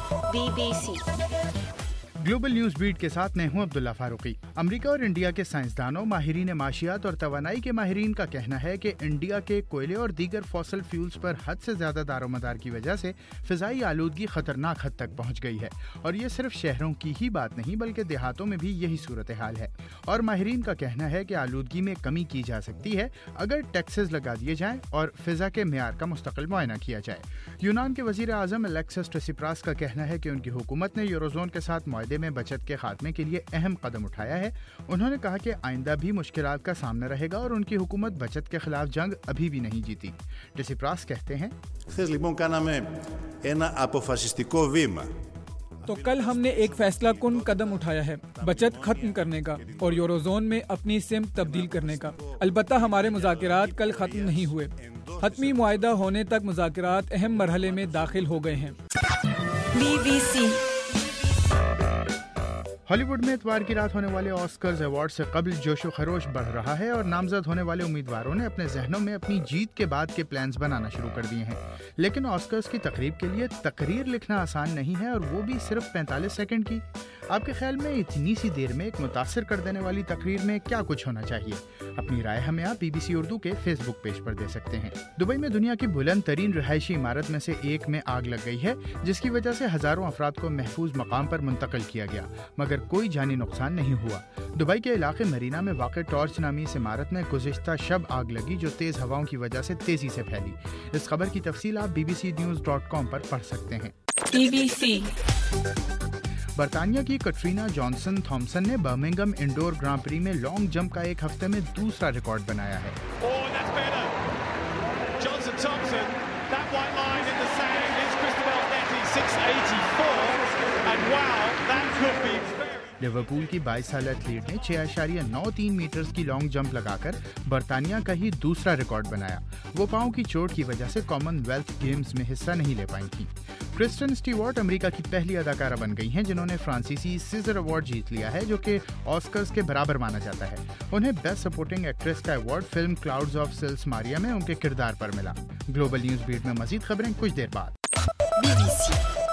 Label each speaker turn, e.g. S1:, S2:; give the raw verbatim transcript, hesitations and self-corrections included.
S1: Be B C
S2: global news beat کے ساتھ میں ہوں عبداللہ فاروقی۔ امریکہ اور انڈیا کے سائنسدانوں، ماہرین معاشیات اور توانائی کے ماہرین کا کہنا ہے کہ انڈیا کے کوئلے اور دیگر فوسل فیولز پر حد سے زیادہ دار و مدار کی وجہ سے فضائی آلودگی خطرناک حد تک پہنچ گئی ہے، اور یہ صرف شہروں کی ہی بات نہیں بلکہ دیہاتوں میں بھی یہی صورتحال ہے۔ اور ماہرین کا کہنا ہے کہ آلودگی میں کمی کی جا سکتی ہے اگر ٹیکسز لگا دیے جائیں اور فضا کے معیار کا مستقل معائنہ کیا جائے۔ یونان کے وزیر اعظم الیکسس ٹسیپراس کا کہنا ہے کہ ان کی حکومت نے یوروزون کے ساتھ معاہدے میں بچت کے خاتمے کے لیے اہم قدم اٹھایا ہے۔ انہوں نے کہا کہ آئندہ بھی مشکلات کا سامنا رہے گا اور ان کی حکومت بچت کے خلاف جنگ ابھی بھی نہیں جیتی۔ ٹسیپراس کہتے ہیں،
S3: تو کل ہم نے ایک فیصلہ کن قدم اٹھایا ہے بچت ختم کرنے کا اور یوروزون میں اپنی سمت تبدیل کرنے کا۔ البتہ ہمارے مذاکرات کل ختم نہیں ہوئے، حتمی معاہدہ ہونے تک مذاکرات اہم مرحلے میں داخل ہو گئے ہیں۔
S1: بی بی سی
S2: ہالی ووڈ میں اتوار کی رات ہونے والے آسکرز ایوارڈ سے قبل جوش و خروش بڑھ رہا ہے اور نامزد ہونے والے امیدواروں نے اپنے ذہنوں میں اپنی جیت کے بعد کے پلانز بنانا شروع کر دیے ہیں۔ لیکن آسکرز کی تقریب کے لیے تقریر لکھنا آسان نہیں ہے، اور وہ بھی صرف پینتالیس سیکنڈ کی۔ آپ کے خیال میں اتنی سی دیر میں ایک متاثر کر دینے والی تقریر میں کیا کچھ ہونا چاہیے؟ اپنی رائے ہمیں آپ بی بی سی اردو کے فیس بک پیج پر دے سکتے ہیں۔ دبئی میں دنیا کی بلند ترین رہائشی عمارت میں سے ایک میں آگ لگ گئی ہے، جس کی وجہ سے ہزاروں افراد کو محفوظ مقام پر منتقل کیا گیا، مگر کوئی جانی نقصان نہیں ہوا۔ دبئی کے علاقے مرینا میں واقع ٹارچ نامی اس عمارت میں گزشتہ شب آگ لگی جو تیز ہواؤں کی وجہ سے تیزی سے پھیلی۔ اس خبر کی تفصیل آپ B B C news dot com پر پڑھ سکتے ہیں۔
S1: بی بی سی
S2: برطانیہ کی کٹرینا جانسن تھامسن نے برمنگھم انڈور گراں پری میں لانگ جمپ کا ایک ہفتے میں دوسرا ریکارڈ بنایا ہے۔ لیورپول کی بائیس سالہ ایتھلیٹ نے چھ اشاریہ نو تین میٹرز کی لانگ جمپ لگا کر برطانیہ کا ہی دوسرا ریکارڈ بنایا۔ وہ پاؤں کی چوٹ کی وجہ سے کامن ویلتھ گیمز میں حصہ نہیں لے پائیں تھیں۔ کرسٹن اسٹیوارٹ امریکہ کی پہلی اداکارہ بن گئی ہیں جنہوں نے فرانسیسی سیزر ایوارڈ جیت لیا ہے، جو کہ آسکرز کے برابر مانا جاتا ہے۔ انہیں بیسٹ سپورٹنگ ایکٹریس کا award film clouds of Sils Maria میں ان کے کردار پر ملا۔ گلوبل نیوز بیٹ میں مزید خبریں کچھ دیر بعد۔
S1: Be B C